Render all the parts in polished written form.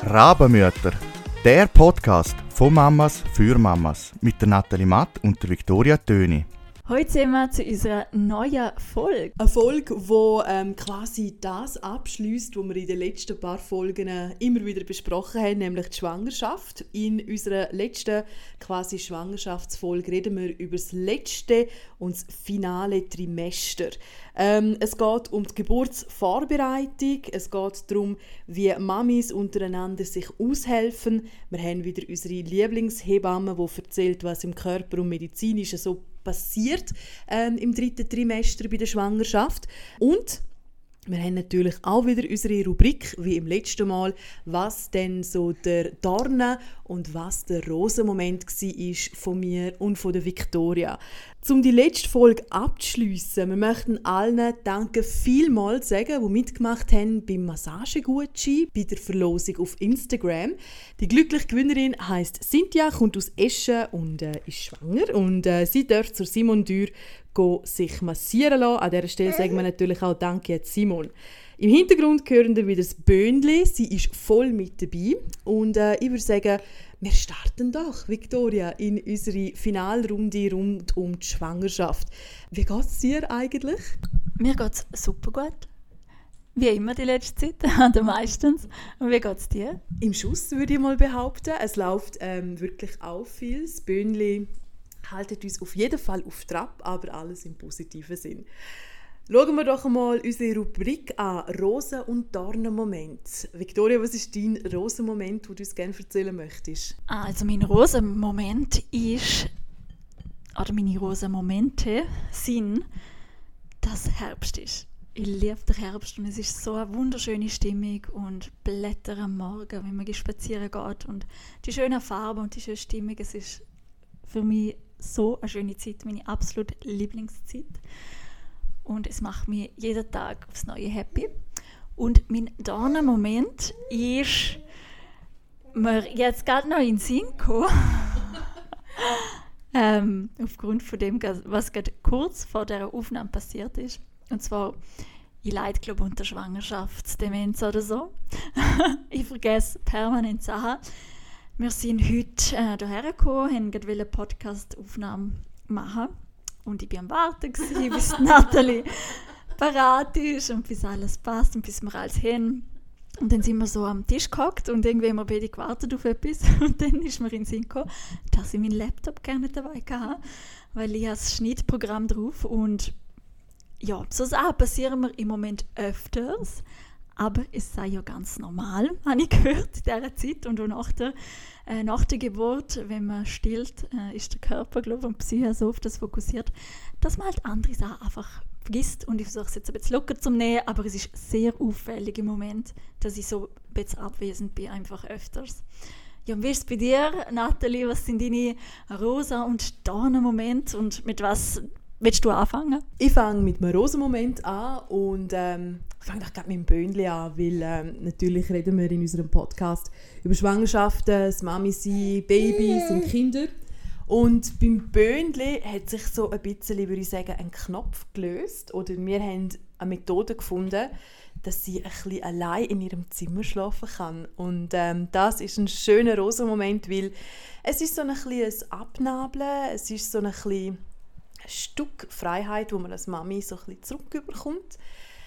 Rabenmütter, der Podcast von Mamas für Mamas mit der Nathalie Matt und der Viktoria Töni. Heute sind wir zu unserer neuen Folge. Eine Folge, die quasi das abschliesst, was wir in den letzten paar Folgen immer wieder besprochen haben, nämlich die Schwangerschaft. In unserer letzten quasi Schwangerschaftsfolge reden wir über das letzte und das finale Trimester. Es geht um die Geburtsvorbereitung, es geht darum, wie Mamis untereinander sich aushelfen. Wir haben wieder unsere Lieblingshebamme, die erzählt, was im Körper und medizinisch so passiert im 3. Trimester bei der Schwangerschaft. Und wir haben natürlich auch wieder unsere Rubrik, wie im letzten Mal, was denn so der Dornen und was der Rosenmoment war von mir und von der Viktoria. Um die letzte Folge abzuschliessen, wir möchten allen danke vielmals sagen, die mitgemacht haben beim Massagegutschein, bei der Verlosung auf Instagram. Die glückliche Gewinnerin heisst Cynthia, kommt aus Eschen und ist schwanger. Und sie darf zur Simon Dürr sich massieren lassen. An dieser Stelle sagen wir natürlich auch Danke an Simon. Im Hintergrund hören wir wieder das Böhnli. Sie ist voll mit dabei. Und ich würde sagen, wir starten doch, Viktoria, in unsere Finalrunde rund um die Schwangerschaft. Wie geht es dir eigentlich? Mir geht es super gut. Wie immer die letzte Zeit, oder meistens. Und wie geht es dir? Im Schuss würde ich mal behaupten. Es läuft wirklich auch viel. Das Böhnli haltet uns auf jeden Fall auf Trab, aber alles im positiven Sinn. Schauen wir doch einmal unsere Rubrik an, Rosen- und Dornen-Moment. Viktoria, was ist dein Rosenmoment, den du uns gerne erzählen möchtest? Also mein Rosenmoment ist, oder meine Rosenmomente sind, dass Herbst ist. Ich liebe den Herbst und es ist so eine wunderschöne Stimmung und Blätter am Morgen, wenn man spazieren geht und die schönen Farben und die schöne Stimmung, es ist für mich so eine schöne Zeit, meine absolute Lieblingszeit. Und es macht mich jeden Tag aufs Neue happy. Und mein Dornenmoment ist mir jetzt gerade noch in den Sinn gekommen. Aufgrund von dem, was gerade kurz vor dieser Aufnahme passiert ist. Und zwar, ich leide, glaube ich, unter Schwangerschaftsdemenz oder so. Ich vergesse permanent Sachen. Wir sind heute hierher gekommen, haben gerade eine Podcast-Aufnahme machen. Und ich war am Warten, bis Nathalie parat ist und bis alles passt und bis wir alles haben. Und dann sind wir so am Tisch gehockt und irgendwie haben wir beide gewartet auf etwas. Und dann ist mir in den Sinn gekommen, dass ich meinen Laptop gerne dabei hatte, weil ich habe das Schnittprogramm drauf. Und ja, so Sachen passieren mir im Moment öfters. Aber es sei ja ganz normal, habe ich gehört in dieser Zeit. Und auch nach der Geburt, wenn man stillt, ist der Körper, glaube ich, und die Psyche so auf das fokussiert, dass man halt andere Sachen einfach vergisst. Und ich versuche es jetzt ein bisschen locker zu nehmen, aber es ist sehr auffällig im Moment, dass ich so ein bisschen abwesend bin, einfach öfters. Ja, und wie ist es bei dir, Nathalie? Was sind deine Rosa- und Dornen-Momente und mit was willst du anfangen? Ich fange mit einem Rosenmoment an und fange doch gerade mit dem Böhnli an, weil natürlich reden wir in unserem Podcast über Schwangerschaften, das Mami-Sein, Babys und Kinder. Und beim Böhnli hat sich so ein bisschen, würde ich sagen, ein Knopf gelöst. Oder wir haben eine Methode gefunden, dass sie ein bisschen allein in ihrem Zimmer schlafen kann. Und das ist ein schöner Rosenmoment, weil es ist so ein bisschen ein Abnabeln, es ist so ein bisschen ein Stück Freiheit, wo man als Mami so ein bisschen zurückbekommt.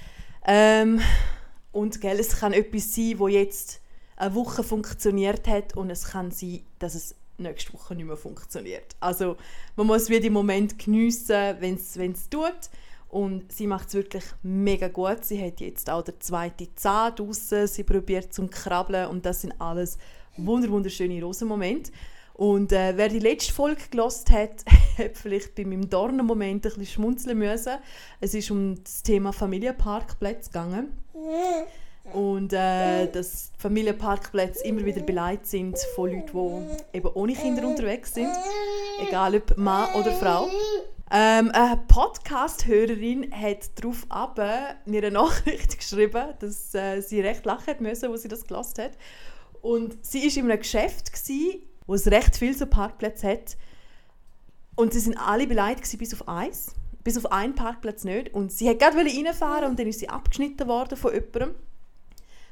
Und gell, es kann etwas sein, das jetzt eine Woche funktioniert hat und es kann sein, dass es nächste Woche nicht mehr funktioniert. Also man muss wieder den Moment geniessen, wenn es tut. Und sie macht es wirklich mega gut. Sie hat jetzt auch den 2. Zahn draussen, sie probiert zum Krabbeln und das sind alles wunderschöne Rosenmomente. Und wer die letzte Folge gehört hat, hat vielleicht bei meinem Dornenmoment ein bisschen schmunzeln müssen. Es ist um das Thema Familienparkplätze gegangen. Und dass Familienparkplätze immer wieder beleidigt sind von Leuten, die eben ohne Kinder unterwegs sind. Egal ob Mann oder Frau. Eine Podcast-Hörerin hat darauf mir eine Nachricht geschrieben, dass sie recht lachen musste, als sie das gehört hat. Und sie war in einem Geschäft, wo es recht viele so Parkplätze hat. Und sie waren alle beleidigt bis auf eins. Bis auf einen Parkplatz nicht. Und sie wollte gerade reinfahren und dann ist sie abgeschnitten worden von jemandem.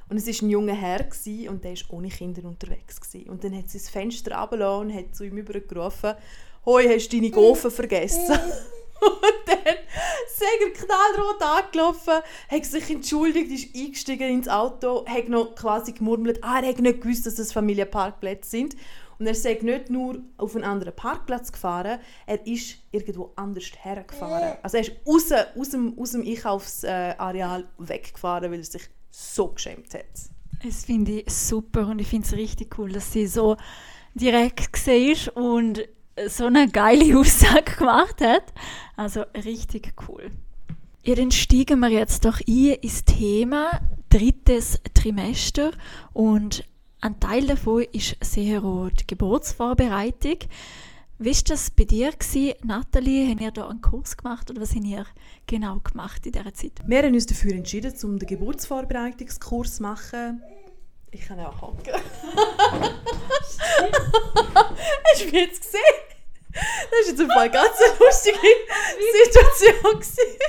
Und es war ein junger Herr und der war ohne Kinder unterwegs gewesen. Und dann hat sie das Fenster runtergelassen und hat zu ihm übergerufen: «Hoi, hast du deine Gofen vergessen?» Und dann ist er knallrot angelaufen, hat sich entschuldigt, ist eingestiegen ins Auto, hat noch quasi gemurmelt, er hat nicht gewusst, dass das Familienparkplätze sind. Und er sei nicht nur auf einen anderen Parkplatz gefahren, er ist irgendwo anders hergefahren. Also er ist aus dem Einkaufsareal weggefahren, weil er sich so geschämt hat. Das finde ich super und ich finde es richtig cool, dass sie so direkt war und so eine geile Aussage gemacht hat. Also richtig cool. Ja, dann steigen wir jetzt doch ein ins Thema 3. Trimester und ein Teil davon ist sehr auch die Geburtsvorbereitung. Wie war das bei dir, Nathalie? Habt ihr da einen Kurs gemacht oder was habt ihr genau gemacht in dieser Zeit? Wir haben uns dafür entschieden, um den Geburtsvorbereitungskurs zu machen. Ich kann auch hocken. Hast du mich jetzt gesehen? Das war jetzt im Fall ganz eine lustige Situation.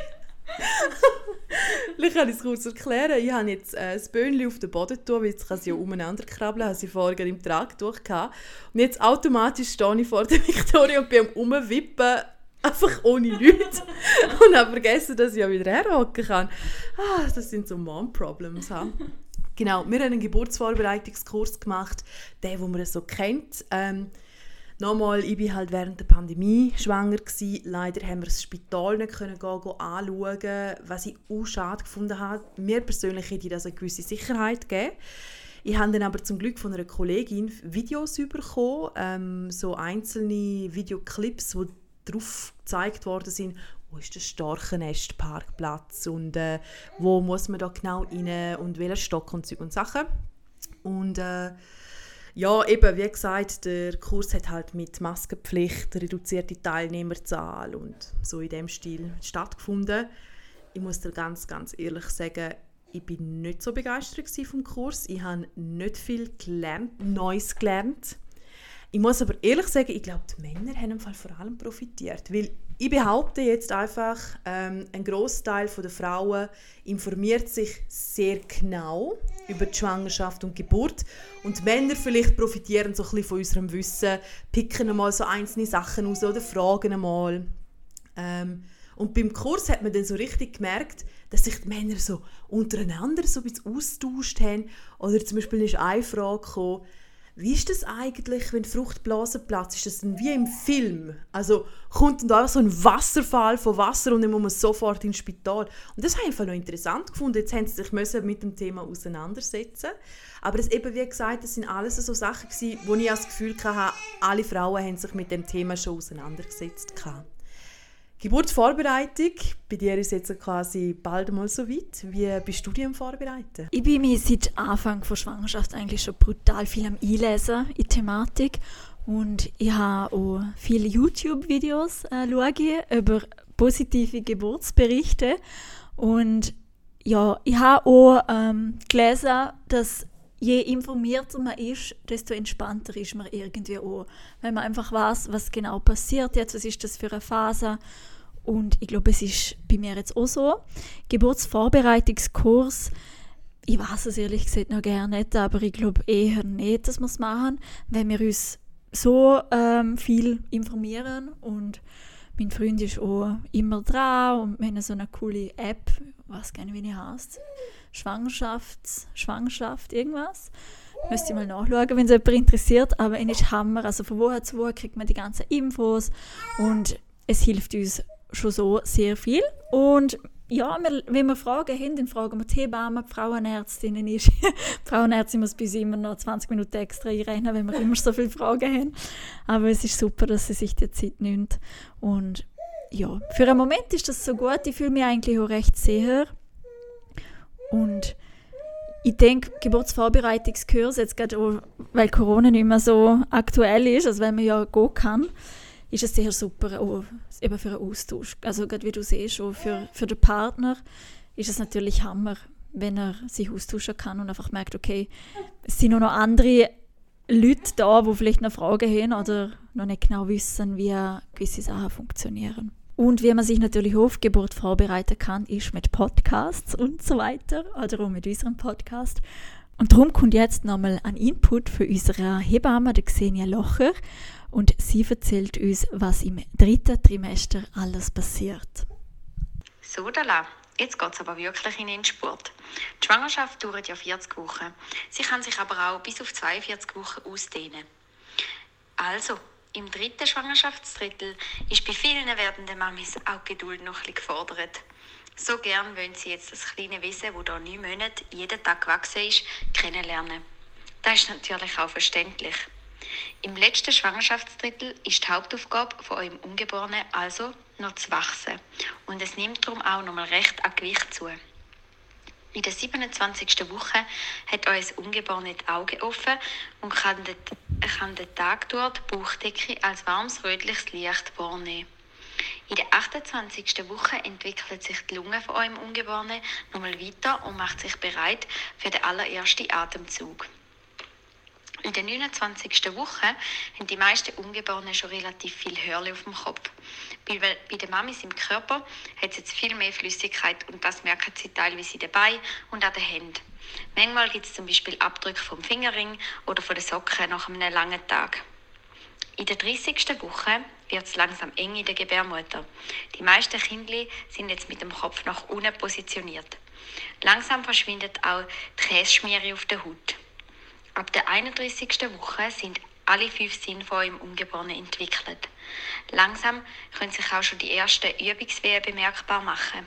Ich kann es kurz erklären. Ich habe jetzt das Böhnchen auf den Boden getan, weil jetzt kann sie ja umeinander krabbeln. Ich hatte sie vorher im Tragtuch gehabt. Und jetzt automatisch stehe ich vor der Victoria und bin am Umwippen, einfach ohne Leute. Und habe vergessen, dass ich ja wieder herhocken kann. Das sind so Mom-Problems. Genau, wir haben einen Geburtsvorbereitungskurs gemacht, den man so kennt. Nochmal, ich war halt während der Pandemie schwanger gewesen. Leider haben wir das Spital nicht anschauen, was ich auch schade gefunden habe. Mir persönlich hätte das eine gewisse Sicherheit gegeben. Ich habe dann aber zum Glück von einer Kollegin Videos bekommen, so einzelne Videoclips, die darauf gezeigt worden sind, wo ist der Storchennest-Parkplatz und wo muss man da genau rein und welcher Stock und Zeug und Sachen. Und ja, eben, wie gesagt, der Kurs hat halt mit Maskenpflicht, reduzierte Teilnehmerzahl und so in dem Stil stattgefunden. Ich muss dir ganz, ganz ehrlich sagen, ich bin nicht so begeistert vom Kurs. Ich habe nicht viel Neues gelernt. Ich muss aber ehrlich sagen, ich glaube, die Männer haben im Fall vor allem profitiert, weil ich behaupte jetzt einfach, ein Grossteil der Frauen informiert sich sehr genau über die Schwangerschaft und Geburt und die Männer vielleicht profitieren so ein bisschen von unserem Wissen, picken mal so einzelne Sachen raus oder fragen mal. Und beim Kurs hat man dann so richtig gemerkt, dass sich die Männer so untereinander so ein bisschen austauscht haben. Oder zum Beispiel ist eine Frage gekommen: Wie ist das eigentlich, wenn die Fruchtblase platzt? Ist das denn wie im Film? Also kommt dann da einfach so ein Wasserfall von Wasser und dann muss man sofort ins Spital. Und das habe ich einfach noch interessant gefunden. Jetzt haben sie sich mit dem Thema auseinandersetzen. Aber das, eben wie gesagt, das sind alles so Sachen gewesen, wo ich das Gefühl hatte, alle Frauen haben sich mit dem Thema schon auseinandergesetzt. Geburtsvorbereitung, bei dir ist jetzt quasi bald mal so weit. Wie bist du dich am Vorbereiten? Ich bin mich seit Anfang der Schwangerschaft eigentlich schon brutal viel am Einlesen in die Thematik. Und ich habe auch viele YouTube-Videos über positive Geburtsberichte. Und ja, ich habe auch gelesen, dass je informierter man ist, desto entspannter ist man irgendwie auch. Wenn man einfach weiss, was genau passiert jetzt, was ist das für eine Phase. Und ich glaube, es ist bei mir jetzt auch so. Geburtsvorbereitungskurs, ich weiß es ehrlich gesagt noch gerne nicht, aber ich glaube eher nicht, dass wir es machen, wenn wir uns so viel informieren. Und mein Freund ist auch immer dran und wir haben so eine coole App, ich weiß gar nicht, wie die heisst. Schwangerschaft, irgendwas. Müsst ihr mal nachschauen, wenn es jemand interessiert. Aber es ist Hammer. Also von Woche zu Woche kriegt man die ganzen Infos und es hilft uns schon so sehr viel. Und ja, wenn wir Fragen haben, dann fragen wir die Hebamme, die Frauenärztinnen. Die Frauenärztin muss bei uns immer noch 20 Minuten extra einrennen, wenn wir immer so viele Fragen haben. Aber es ist super, dass sie sich die Zeit nimmt. Und ja, für einen Moment ist das so gut. Ich fühle mich eigentlich auch recht sicher. Und ich denke, Geburtsvorbereitungskurs, jetzt gerade auch, weil Corona nicht mehr so aktuell ist, also wenn man ja gehen kann, ist es sehr super, auch eben für einen Austausch. Also gerade wie du siehst, auch für den Partner ist es natürlich Hammer, wenn er sich austauschen kann und einfach merkt, okay, es sind noch andere Leute da, die vielleicht noch Fragen haben oder noch nicht genau wissen, wie gewisse Sachen funktionieren. Und wie man sich natürlich auf die Geburt vorbereiten kann, ist mit Podcasts und so weiter, oder auch mit unserem Podcast. Und darum kommt jetzt nochmal ein Input für unsere Hebamme, die Xenia Locher, und sie erzählt uns, was im 3. Trimester alles passiert. So, Dala. Jetzt geht es aber wirklich in den Endspurt. Die Schwangerschaft dauert ja 40 Wochen. Sie kann sich aber auch bis auf 42 Wochen ausdehnen. Also, im 3. Schwangerschaftsdrittel ist bei vielen werdenden Mamis auch die Geduld noch ein bisschen gefordert. So gern wollen sie jetzt das kleine Wesen, das hier 9 Monate jeden Tag gewachsen ist, kennenlernen. Das ist natürlich auch verständlich. Im letzten Schwangerschaftsdrittel ist die Hauptaufgabe von eurem Ungeborenen also noch zu wachsen. Und es nimmt darum auch noch mal recht an Gewicht zu. In der 27. Woche hat euer Ungeborene die Augen offen und kann den Tag durch die Bauchdecke als warmes rötliches Licht wahrnehmen. In der 28. Woche entwickelt sich die Lunge von eurem Ungeborenen nochmal weiter und macht sich bereit für den allerersten Atemzug. In der 29. Woche haben die meisten Ungeborenen schon relativ viel Hörli auf dem Kopf. Bei den Mamis im Körper hat es jetzt viel mehr Flüssigkeit und das merken sie teilweise in den Beinen und an den Händen. Manchmal gibt es zum Beispiel Abdrücke vom Fingerring oder von den Socken nach einem langen Tag. In der 30. Woche wird es langsam eng in der Gebärmutter. Die meisten Kindli sind jetzt mit dem Kopf nach unten positioniert. Langsam verschwindet auch die Käseschmiere auf der Haut. Ab der 31. Woche sind alle 5 Sinne von eurem Ungeborenen entwickelt. Langsam können sich auch schon die ersten Übungswehen bemerkbar machen.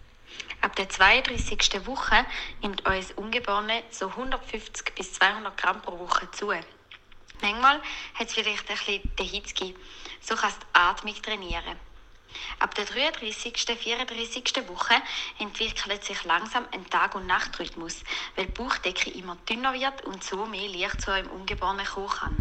Ab der 32. Woche nimmt euer Ungeborene so 150 bis 200 Gramm pro Woche zu. Manchmal hat es vielleicht ein bisschen den Hitzki, so kann es die Atmung trainieren. Ab der 33. 34. Woche entwickelt sich langsam ein Tag- und Nachtrhythmus, weil die Bauchdecke immer dünner wird und so mehr Licht zu eurem Ungeborenen kommen kann.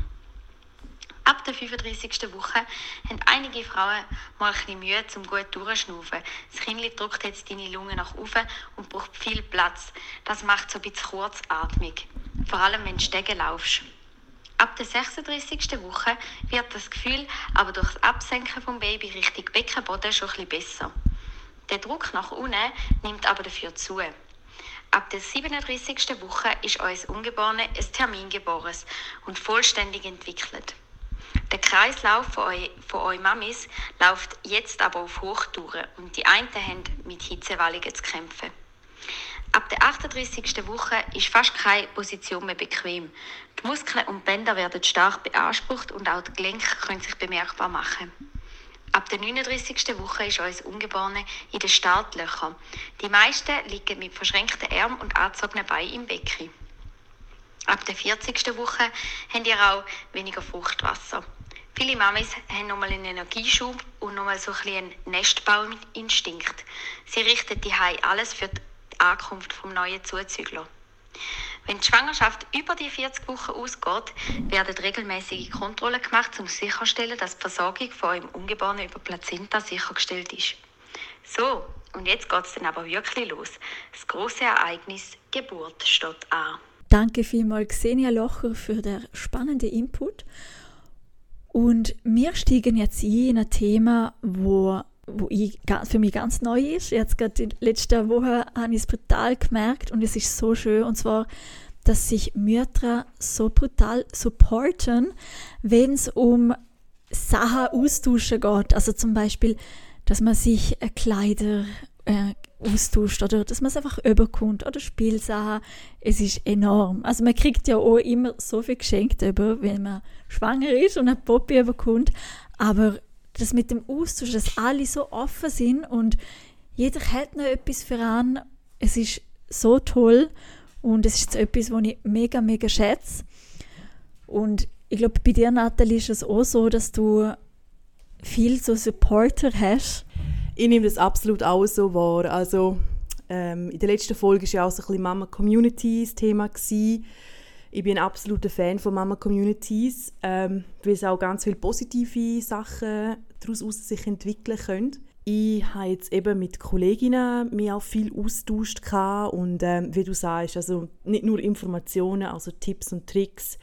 Ab der 35. Woche haben einige Frauen mal ein bisschen Mühe, um gut durchzuschnaufen. Das Kindli drückt jetzt deine Lunge nach oben und braucht viel Platz. Das macht so ein bisschen Kurzatmung, vor allem wenn du Stegen laufst. Ab der 36. Woche wird das Gefühl aber durch das Absenken vom Baby Richtung Beckenboden schon ein bisschen besser. Der Druck nach unten nimmt aber dafür zu. Ab der 37. Woche ist euer Ungeborene ein Termingeborenes und vollständig entwickelt. Der Kreislauf von euren Mamis läuft jetzt aber auf Hochtouren und die einen haben mit Hitzewallungen zu kämpfen. Ab der 38. Woche ist fast keine Position mehr bequem. Die Muskeln und Bänder werden stark beansprucht und auch die Gelenke können sich bemerkbar machen. Ab der 39. Woche ist euer Ungeborene in den Startlöchern. Die meisten liegen mit verschränkten Armen und angezogenen Beinen im Becken. Ab der 40. Woche habt ihr auch weniger Fruchtwasser. Viele Mamis haben nochmal einen Energieschub und nochmal so ein bisschen einen Nestbau-Instinkt. Sie richten die Hause alles für die Ankunft vom neuen Zuzügler. Wenn die Schwangerschaft über die 40 Wochen ausgeht, werden regelmäßige Kontrollen gemacht, um sicherzustellen, dass die Versorgung von eurem Ungeborenen über Plazenta sichergestellt ist. So, und jetzt geht es dann aber wirklich los. Das grosse Ereignis Geburt steht an. Danke vielmals Xenia Locher für den spannenden Input. Und wir steigen jetzt in ein Thema, wo für mich ganz neu ist. Jetzt gerade in den letzten Wochen habe ich es brutal gemerkt und es ist so schön. Und zwar, dass sich Mütter so brutal supporten, wenn es um Sachen austauschen geht. Also zum Beispiel, dass man sich Kleider austauscht oder dass man es einfach überkommt oder Spielsachen. Es ist enorm. Also man kriegt ja auch immer so viel geschenkt über, wenn man schwanger ist und ein Poppy überkommt. Aber das mit dem Austausch, dass alle so offen sind und jeder hält noch etwas für an. Es ist so toll und es ist etwas, was ich mega, mega schätze. Und ich glaube, bei dir, Nathalie, ist es auch so, dass du viel so Supporter hast. Ich nehme das absolut auch so wahr. Also, in der letzten Folge war ja auch so ein bisschen Mama-Community das Thema gewesen. Ich bin ein absoluter Fan von Mama-Communities, weil es auch ganz viele positive Sachen daraus sich entwickeln können. Ich habe jetzt eben mit Kolleginnen mich auch viel austauscht und wie du sagst, also nicht nur Informationen, also Tipps und Tricks,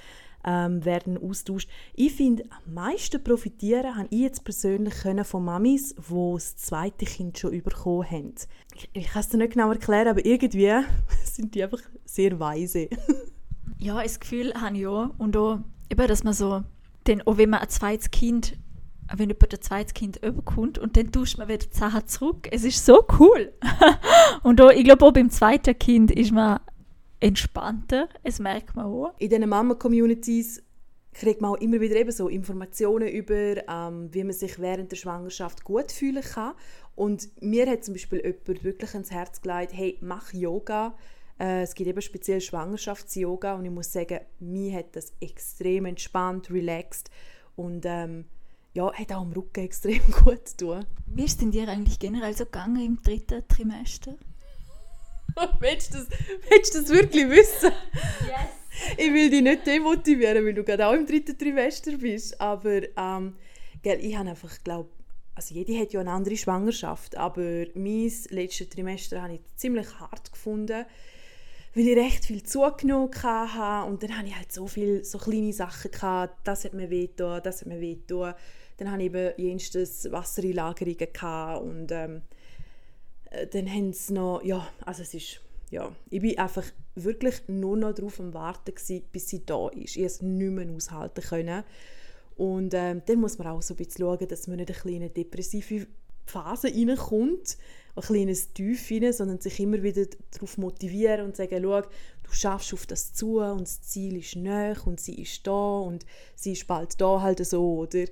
werden austauscht. Ich finde, am meisten profitieren habe ich jetzt persönlich von Mamis, die das zweite Kind schon bekommen haben. Ich kann es dir nicht genau erklären, aber irgendwie sind die einfach sehr weise. Ja, das Gefühl habe ich auch. Und auch, eben, dass man so, dann, auch wenn man wenn jemand ein zweites Kind überkommt und dann tauscht man wieder die Sachen zurück. Es ist so cool. Und auch, ich glaube, auch beim zweiten Kind ist man entspannter, das merkt man auch. In diesen Mama-Communities kriegt man auch immer wieder eben so Informationen über, wie man sich während der Schwangerschaft gut fühlen kann. Und mir hat zum Beispiel jemand wirklich ans Herz gelegt, hey, mach Yoga. Es gibt eben speziell Schwangerschafts-Yoga und ich muss sagen, mir hat das extrem entspannt, relaxed und hat auch am Rücken extrem gut getan. Wie ist es denn dir eigentlich generell so gegangen im 3. Trimester? Willst du das wirklich wissen? Yes. Ich will dich nicht demotivieren, weil du gerade auch im 3. Trimester bist. Aber ich habe einfach geglaubt, also jede hat ja eine andere Schwangerschaft, aber mein letztes Trimester habe ich ziemlich hart gefunden, weil ich recht viel zugenommen hatte und dann hatte ich halt so viele so kleine Sachen gehabt, das hat mir wehgetan, das hat mir wehgetan. Dann hatte ich eben jenstes Wassereinlagerungen gehabt und dann haben sie noch, ich bin einfach wirklich nur noch darauf am Warten gewesen, bis sie da ist. Ich konnte es nicht mehr aushalten können. Und dann muss man auch so ein bisschen schauen, dass man nicht eine kleine depressive Phase reinkommt, ein kleines Tief rein, sondern sich immer wieder darauf motivieren und sagen, schau, du schaffst auf das zu und das Ziel ist nahe und sie ist da und sie ist bald da, halt so, oder?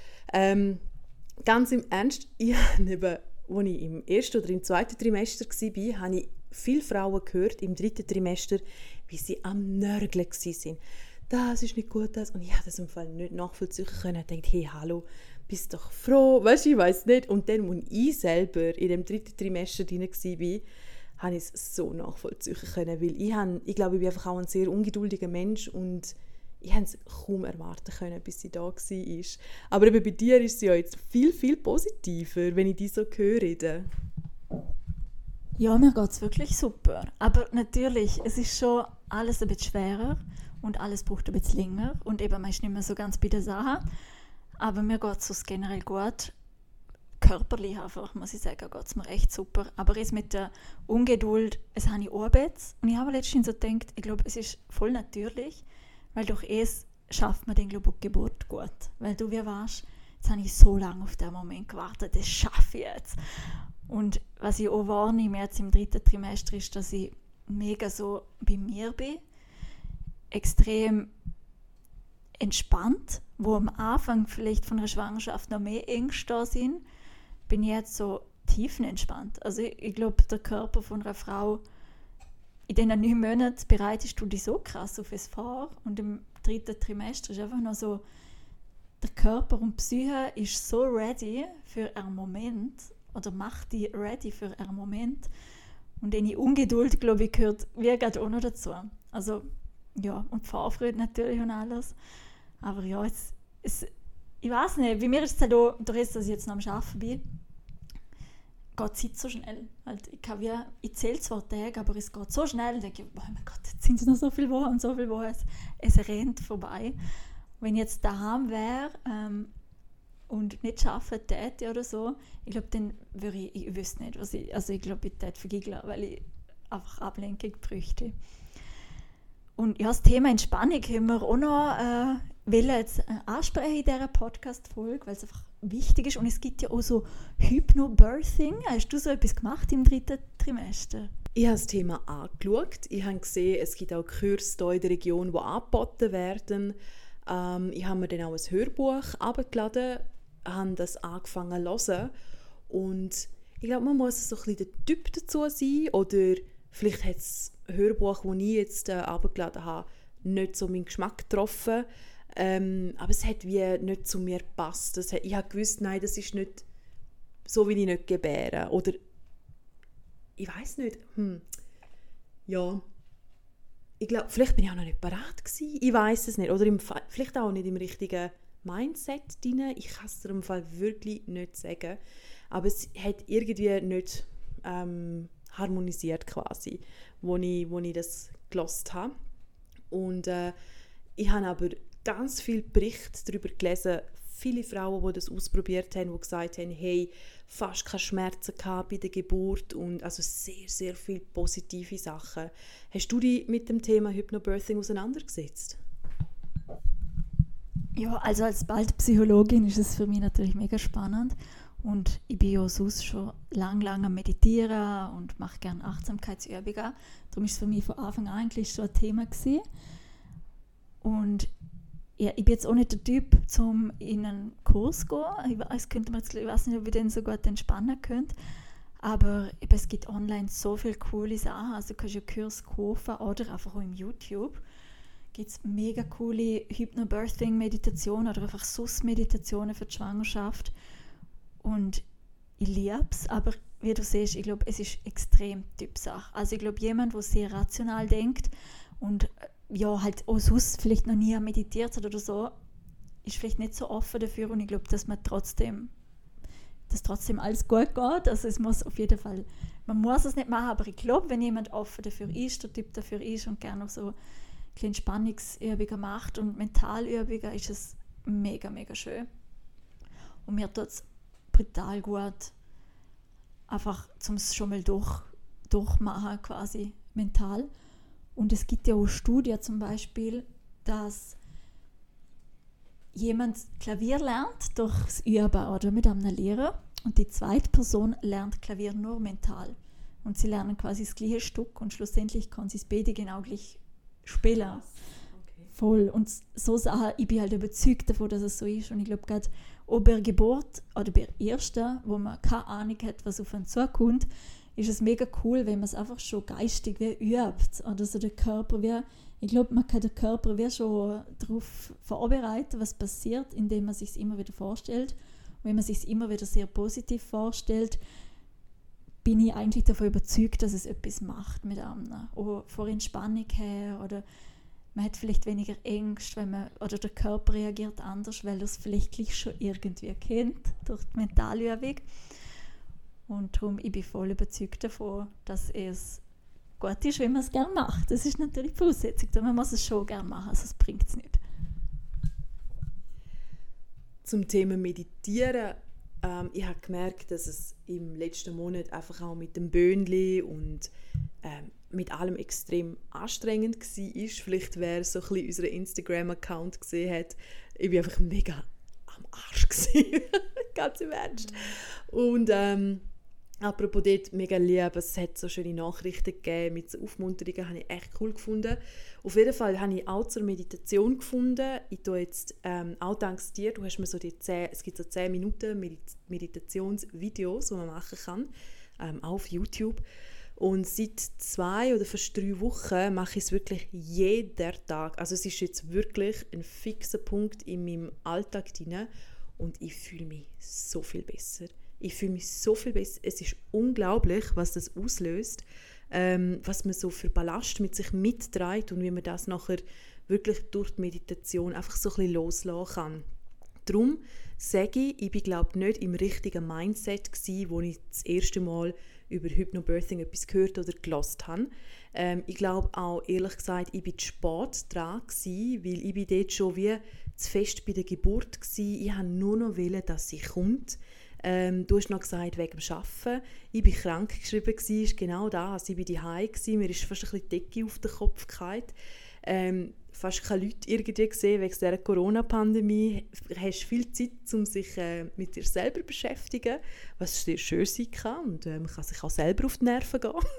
Ganz im Ernst, als ich im 1. oder im 2. Trimester war, habe ich viele Frauen gehört, im 3. Trimester, wie sie am Nörgeln waren. Das ist nicht gut, das. Und ich konnte das im Fall nicht nachvollziehen können. Ich dachte, hey, hallo, bist doch froh, weißt du, ich weiss nicht. Und dann, als ich selber in dem 3. Trimester drin war, habe ich es so nachvollziehen können, weil ich glaube, ich bin einfach auch ein sehr ungeduldiger Mensch und ich konnte es kaum erwarten können, bis sie da war. Aber eben bei dir ist sie ja jetzt viel, viel positiver, wenn ich dich so höre. Ja, mir geht es wirklich super. Aber natürlich, es ist schon alles ein bisschen schwerer und alles braucht ein bisschen länger. Und eben, man ist nicht mehr so ganz bei der Sache. Aber mir geht es generell gut. Körperlich einfach, muss ich sagen, geht es mir echt super. Aber jetzt mit der Ungeduld, es habe ich auch jetzt. Und ich habe letztens so gedacht, ich glaube, es ist voll natürlich, weil durch es schafft man den, glaube ich, die Geburt gut. Weil du, wie weißt, jetzt habe ich so lange auf den Moment gewartet, das schaffe ich jetzt. Und was ich auch wahrnehme jetzt im 3. Trimester ist, dass ich mega so bei mir bin, extrem entspannt, wo am Anfang vielleicht von einer Schwangerschaft noch mehr Ängste da sind, bin ich jetzt so tiefenentspannt. Also ich glaube, der Körper von einer Frau, in diesen 9 Monaten bereitest du dich so krass auf es vor und im 3. Trimester ist einfach noch so, der Körper und die Psyche ist so ready für einen Moment oder macht die ready für einen Moment und die Ungeduld, glaube ich, gehört wie gerade auch noch dazu. Also ja, und die Vorfreude natürlich und alles. Aber ja, ich weiß nicht, bei mir ist es halt auch, durch dass ich jetzt noch am Arbeiten bin, geht die Zeit so schnell. Halt, ich zähle zwar Tage, aber es geht so schnell. Ich denke, oh mein Gott, jetzt sind es noch so viele Wochen und so viele Wochen. Es rennt vorbei. Wenn ich jetzt daheim wäre und nicht arbeiten täte oder so, ich glaube, dann würde ich wüsste nicht, was ich glaube, ich täte vergiggeln, weil ich einfach Ablenkung bräuchte. Und ja, das Thema Entspannung haben wir auch noch jetzt ansprechen in dieser Podcast-Folge, weil es einfach wichtig ist. Und es gibt ja auch so Hypnobirthing. Hast du so etwas gemacht im 3. Trimester? Ich habe das Thema angeschaut. Ich habe gesehen, es gibt auch Kurse hier in der Region, die angeboten werden. Ich habe mir dann auch ein Hörbuch heruntergeladen, habe das angefangen zu hören. Und ich glaube, man muss so ein bisschen der Typ dazu sein. Oder vielleicht hat das Hörbuch, das ich jetzt heruntergeladen habe, nicht so meinen Geschmack getroffen. Aber es hat wie nicht zu mir gepasst. Ich habe gewusst, nein, das ist nicht so, wie ich nicht gebäre. Oder ich weiß nicht. Ja. Ich glaube, vielleicht bin ich auch noch nicht bereit gewesen. Ich weiß es nicht. Oder vielleicht auch nicht im richtigen Mindset drin. Ich kann es dir im Fall wirklich nicht sagen. Aber es hat irgendwie nicht harmonisiert quasi, wo ich das gehört habe. Und Ich habe aber ganz viele Berichte darüber gelesen, viele Frauen, die das ausprobiert haben, die gesagt haben, hey, fast keine Schmerzen gehabt bei der Geburt und also sehr, sehr viele positive Sachen. Hast du dich mit dem Thema Hypnobirthing auseinandergesetzt? Ja, also als Psychologin ist es für mich natürlich mega spannend und ich bin ja sonst schon lange am Meditieren und mache gerne Achtsamkeitsübungen. Darum ist es für mich von Anfang an eigentlich schon ein Thema gewesen. Und ja, ich bin jetzt auch nicht der Typ, um in einen Kurs zu gehen. Ich weiß nicht, ob ich den so gut entspannen könnte. Aber es gibt online so viele coole Sachen. Also du kannst ja Kurs kaufen oder einfach auch im YouTube. Gibt es mega coole Hypnobirthing-Meditationen oder einfach SUS-Meditationen für die Schwangerschaft. Und ich liebe es, aber wie du siehst, ich glaube, es ist extrem Typsache. Also ich glaube, jemand, der sehr rational denkt und ja, halt auch sonst vielleicht noch nie meditiert hat oder so, ist vielleicht nicht so offen dafür und ich glaube, dass trotzdem alles gut geht. Also es muss auf jeden Fall, man muss es nicht machen, aber ich glaube, wenn jemand offen dafür ist, der Typ dafür ist und gerne noch so kleine Entspannungsübungen macht und Mentalübungen, ist es mega, mega schön. Und mir tut es brutal gut, einfach zum schon mal durchmachen quasi mental. Und es gibt ja auch Studien zum Beispiel, dass jemand Klavier lernt durchs Üben oder mit einem Lehrer und die zweite Person lernt Klavier nur mental. Und sie lernen quasi das gleiche Stück und schlussendlich kann sie es beide genau gleich spielen. Okay. Voll. Und so Sachen, ich bin halt überzeugt davon, dass es so ist. Und ich glaube, gerade auch bei der Geburt oder bei der ersten, wo man keine Ahnung hat, was auf einen zukommt, ist es mega cool, wenn man es einfach schon geistig wie übt. Oder so der Körper wie, ich glaube, man kann den Körper wie schon darauf vorbereiten, was passiert, indem man sich es immer wieder vorstellt. Und wenn man sich es immer wieder sehr positiv vorstellt, bin ich eigentlich davon überzeugt, dass es etwas macht mit einem. Auch vor Entspannung her oder man hat vielleicht weniger Ängste, oder der Körper reagiert anders, weil er es vielleicht gleich schon irgendwie kennt durch die Mentalübung. Und darum, ich bin voll überzeugt davon, dass es gut ist, wenn man es gerne macht. Das ist natürlich die Voraussetzung, man muss es schon gerne machen, sonst bringt es nicht. Zum Thema Meditieren, ich habe gemerkt, dass es im letzten Monat einfach auch mit dem Böhnli und mit allem extrem anstrengend war. Vielleicht wer so ein bisschen unseren Instagram-Account gesehen hat, ich war einfach mega am Arsch gewesen. Ganz im Ernst. Und apropos dort, mega lieb, es hat so schöne Nachrichten gegeben mit so Aufmunterungen, habe ich echt cool gefunden. Auf jeden Fall habe ich auch zur Meditation gefunden. Ich tue jetzt, auch dank dir, du hast mir so es gibt so 10 Minuten Meditationsvideos, die man machen kann, auch auf YouTube. Und seit 2 oder fast 3 Wochen mache ich es wirklich jeden Tag. Also es ist jetzt wirklich ein fixer Punkt in meinem Alltag drin und ich fühle mich so viel besser. Es ist unglaublich, was das auslöst, was man so für Ballast mit sich mitträgt und wie man das nachher wirklich durch die Meditation einfach so ein bisschen loslassen kann. Darum sage ich bin glaube nicht im richtigen Mindset gewesen, wo ich das erste Mal über Hypnobirthing etwas gehört oder gelesen habe. Ich glaube auch, ehrlich gesagt, ich war zu spät dran gewesen, weil ich bin dort schon wie zu fest bei der Geburt gewesen. Ich wollte nur noch, dass sie kommt. Du hast noch gesagt, wegen dem Arbeiten. Ich war krank geschrieben, ist genau das. Ich war zu Hause, mir ist fast ein bisschen die Decke auf den Kopf gefallen. Fast keine Leute irgendwie gesehen wegen dieser Corona-Pandemie. Du hast viel Zeit, um sich mit dir selber zu beschäftigen, was sehr schön sein kann. Und man kann sich auch selber auf die Nerven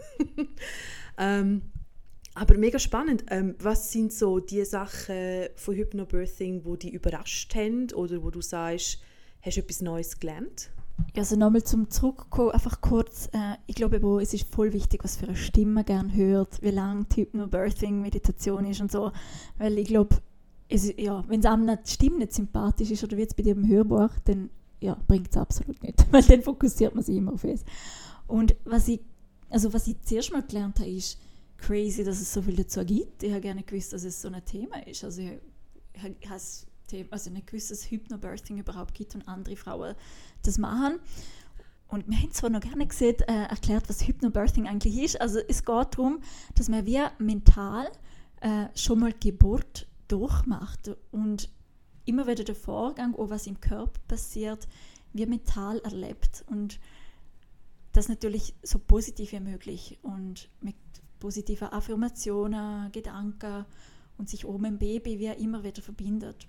gehen. Aber mega spannend. Was sind so die Sachen von Hypnobirthing, die dich überrascht haben oder wo du sagst, hast du etwas Neues gelernt? Also nochmal zum Zurückkommen, einfach kurz, ich glaube, es ist voll wichtig, was für eine Stimme man gerne hört, wie lange die Hypnobirthing-Meditation ist und so, weil ich glaube, wenn es einem die Stimme nicht sympathisch ist oder wie jetzt bei dir im Hörbuch, dann bringt es absolut nicht, weil dann fokussiert man sich immer auf es. Und was ich zuerst mal gelernt habe, ist crazy, dass es so viel dazu gibt. Ich habe gerne gewusst, dass es so ein Thema ist. Also ich habe nicht gewusst, dass es Hypnobirthing überhaupt gibt und andere Frauen das machen. Und wir haben zwar noch gar nicht erklärt, was Hypnobirthing eigentlich ist. Also es geht darum, dass man wie mental schon mal die Geburt durchmacht und immer wieder der Vorgang, auch was im Körper passiert, wie mental erlebt und das natürlich so positiv wie möglich und mit positiven Affirmationen, Gedanken und sich oben im Baby wie immer wieder verbindet.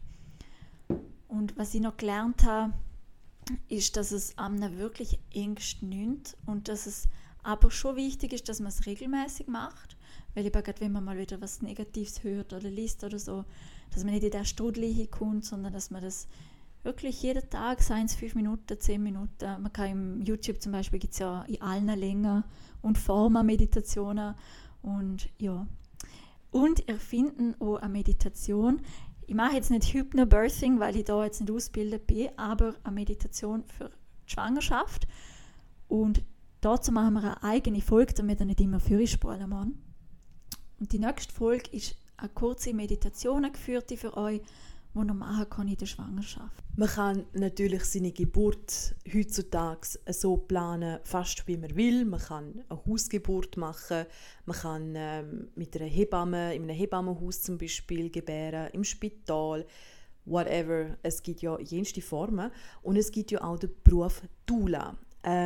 Und was ich noch gelernt habe, ist, dass es einem wirklich Ängste nimmt und dass es aber schon wichtig ist, dass man es regelmäßig macht, weil eben gerade wenn man mal wieder was Negatives hört oder liest oder so, dass man nicht in den Strudel hineinkommt, sondern dass man das wirklich jeden Tag, seien es 5 Minuten, 10 Minuten, man kann im YouTube zum Beispiel, gibt es ja in allen Längen und Formen Meditationen und ja. Und erfinden auch eine Meditation. Ich mache jetzt nicht Hypnobirthing, weil ich da jetzt nicht ausgebildet bin, aber eine Meditation für die Schwangerschaft. Und dazu machen wir eine eigene Folge, damit ihr nicht immer vorspulen müsst. Und die nächste Folge ist eine kurze Meditation geführte für euch, die man machen kann in der Schwangerschaft. Man kann natürlich seine Geburt heutzutage so planen, fast wie man will. Man kann eine Hausgeburt machen, man kann mit einer Hebamme, in einem Hebammenhaus zum Beispiel gebären, im Spital, whatever. Es gibt ja jenste Formen und es gibt ja auch den Beruf Doula.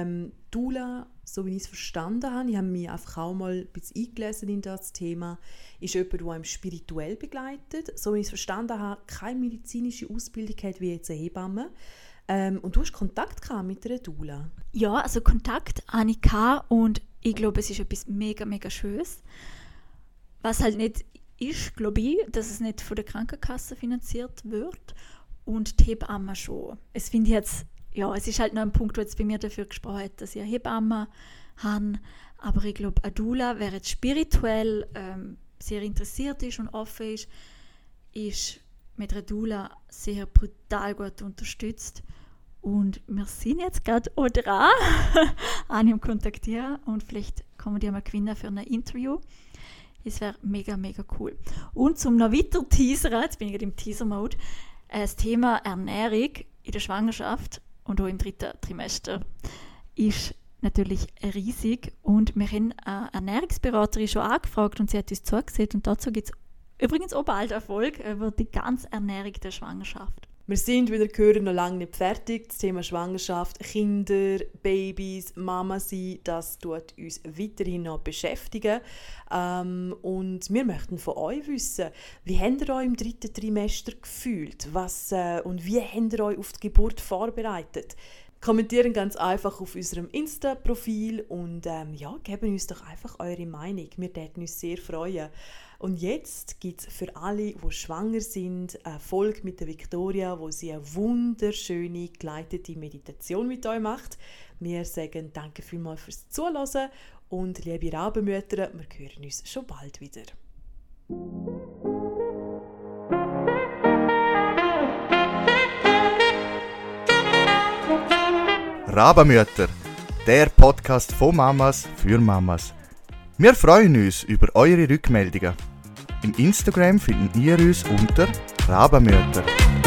Doula, so wie ich es verstanden habe, ich habe mich einfach auch mal ein bisschen eingelesen in das Thema, ist jemand, der einem spirituell begleitet. So wie ich es verstanden habe, keine medizinische Ausbildung hat wie jetzt eine Hebamme. Und du hast Kontakt gehabt mit einer Doula? Ja, also Kontakt hatte ich und ich glaube, es ist etwas mega, mega Schönes. Was halt nicht ist, glaube ich, dass es nicht von der Krankenkasse finanziert wird und die Hebamme schon. Es finde ich jetzt, ja, es ist halt noch ein Punkt, der jetzt bei mir dafür gesprochen hat, dass ich eine Hebamme habe. Aber ich glaube, eine Doula, wer jetzt spirituell sehr interessiert ist und offen ist mit einer Doula sehr brutal gut unterstützt. Und wir sind jetzt gerade auch dran, an ihm kontaktieren und vielleicht kommen die mal gewinnen für ein Interview. Das wäre mega, mega cool. Und zum noch weiter teasern, jetzt bin ich gerade im Teaser-Mode, das Thema Ernährung in der Schwangerschaft und auch im 3. Trimester ist natürlich riesig. Und wir haben eine Ernährungsberaterin schon angefragt und sie hat uns zugesehen. Und dazu gibt es übrigens auch bald eine Folge über die ganze Ernährung der Schwangerschaft. Wir sind, wie ihr gehört, noch lange nicht fertig. Das Thema Schwangerschaft, Kinder, Babys, Mama sein, das tut uns weiterhin noch beschäftigen. Und wir möchten von euch wissen, wie habt ihr euch im 3. Trimester gefühlt? Und wie habt ihr euch auf die Geburt vorbereitet? Kommentieren ganz einfach auf unserem Insta-Profil und geben uns doch einfach eure Meinung. Wir würden uns sehr freuen. Und jetzt gibt es für alle, die schwanger sind, eine Folge mit der Victoria, wo sie eine wunderschöne, geleitete Meditation mit euch macht. Wir sagen danke vielmals fürs Zuhören und liebe Rabenmütter, wir hören uns schon bald wieder. Rabenmütter, der Podcast von Mamas für Mamas. Wir freuen uns über eure Rückmeldungen. Im Instagram finden ihr uns unter Rabenmütter.